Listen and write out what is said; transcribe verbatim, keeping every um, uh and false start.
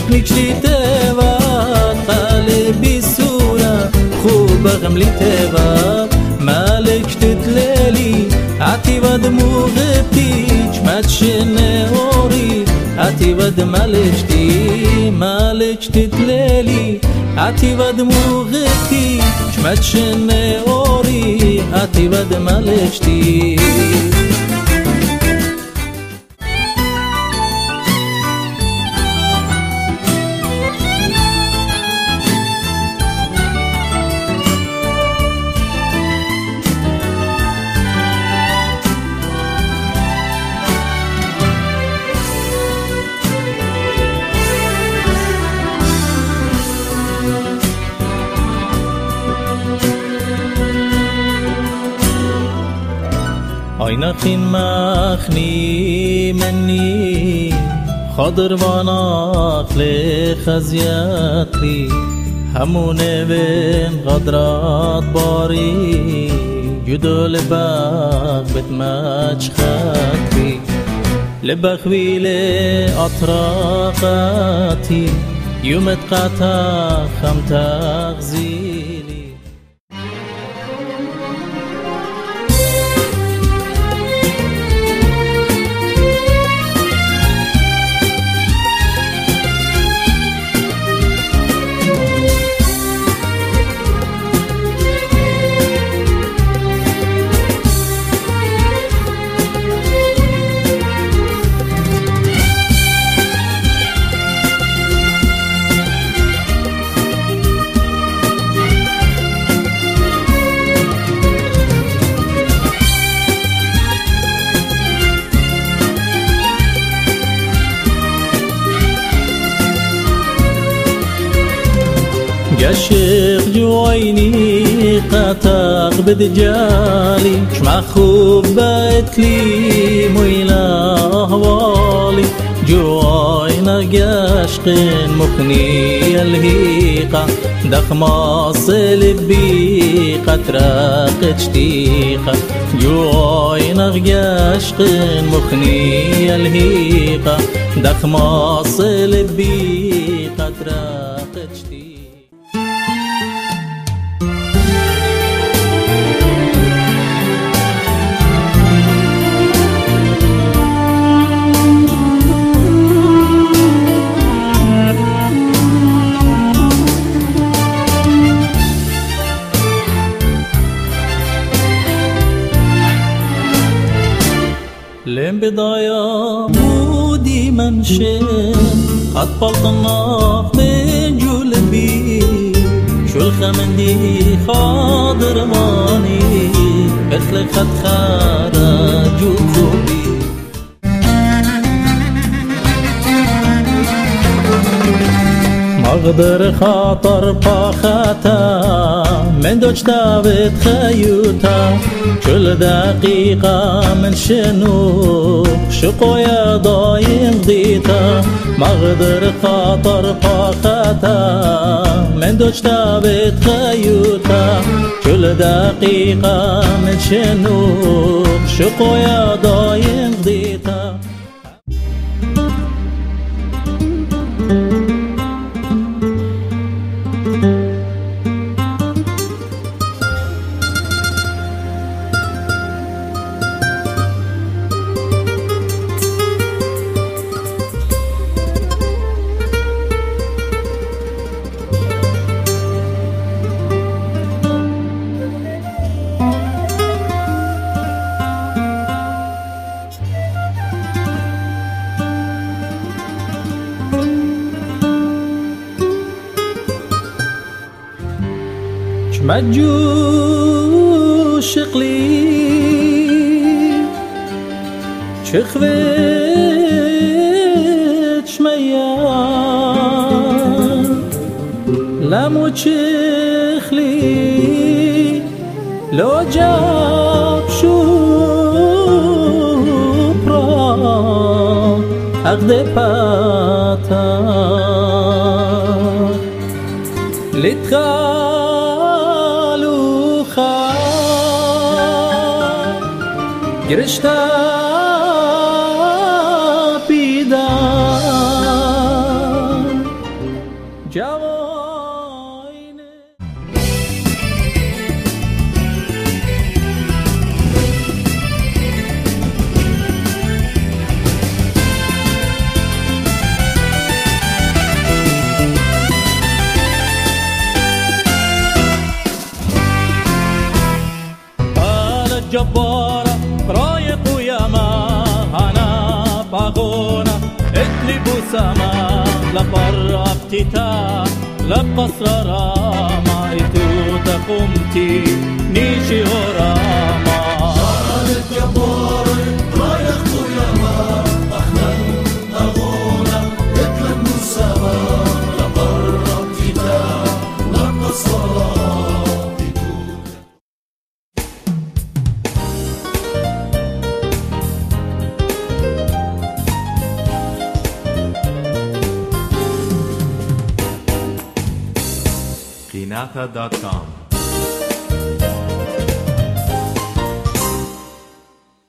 شقنيك لي توا قلبي صورة خوبغم لي توا مالك تتلالي عتي ود موغبتي جمتش نوري عتي ود مالشتي مالك تتلالي عتي ود موغبتي جمتش نوري عتي ود مالشتي عينخين مخني مني خضر واناخ لخزياتي همون بين غدرات باري جدو لباق بتماج خاتي لبخوي لأطراقاتي يوم تقاتا خم تغزيلي قشق جويني قطق بدجالي شمع خوب بتلي مويلا هوالي جوينا قشق مخني الهيقة دخماص لبي قطرق اشتيقة جوينا قشق مخني الهيقة دخماص لبي قطرق اشتيقة لين بداية مودي منشن قد بلطنا في جلبي شو الخمندي خاضر ماني مثل خد خارج وخوبي مقدر خاطر باخاتا من دوش دابت خيوتا كل دقيقة من شنو شقويا ضايم ضيتا مقدر خاطر باخاتا من دوش دابت خيوتا كل دقيقة من شنو شقويا ضايم ضيتا مجو شقلي شخوت شميان لمو تشخلي لو جاب شوبرا أغدي باتا لتخا گرشتا پیدا جوایینه. جبارة رايق وياما أنا باغونا اتلبو سما لبرا ابتتا لبقصر راما اتو تقومتي نيشي غراما شارة جبارة رايق وياما أنا باغونا اتلبو سما لبرا ابتتا لبقصر Kinata dot com